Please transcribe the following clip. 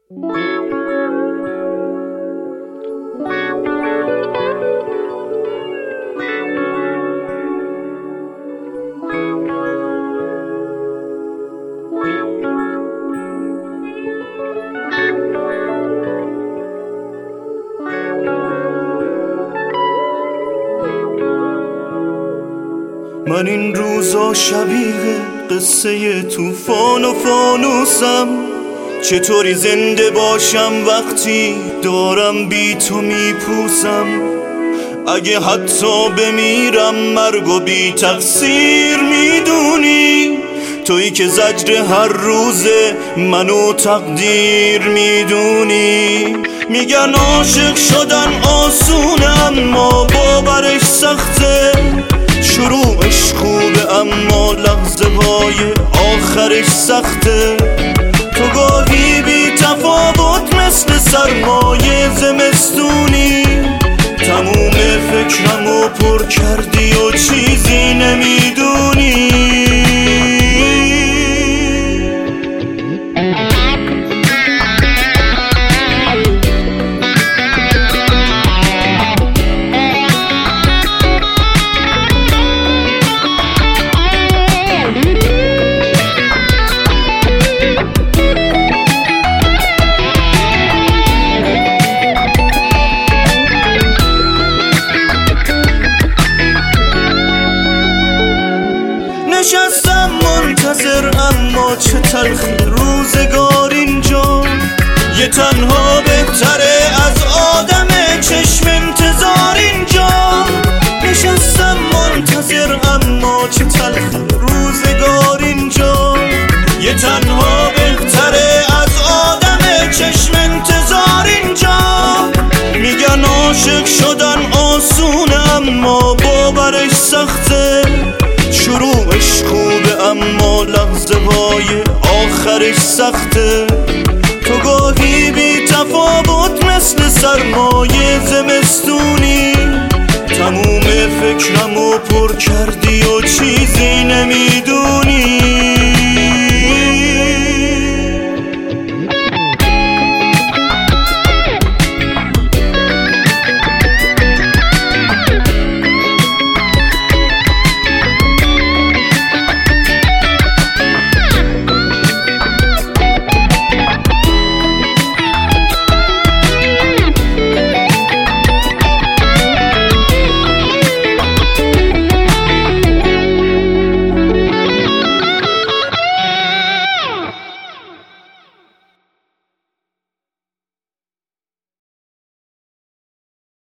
من این روزا شبیه قصه طوفان و فانوسم، چطوری زنده باشم وقتی دارم بی تو میپوسم. اگه حتی بمیرم مرگو بی تقصیر میدونی، تویی که زجر هر روزه منو تقدیر میدونی. میگن عاشق شدن آسونه اما باورش سخته، شروعش خوبه اما لحظه های آخرش سخته. تو گاهی بی تفاوت مثل سرمایه زمستونی، تموم فکرمو پر کردی و چیزی نمیدونی. نشستم منتظر اما چه تلخی روزگار اینجا، یه تنها بهتره از آدم چشم انتظار اینجا. نشستم منتظر اما چه تلخی روزگار اینجا، یه تنها بهتره از آدم چشم انتظار اینجا. میگن عاشق شدن آسونه اما باورش سخته، شروعش خوبه اما لحظه های آخرش سخته. تو گاهی بی تفاوت مثل سرمایه زمستونی، تموم فکرمو پر کردی و چیزی نمیدونی.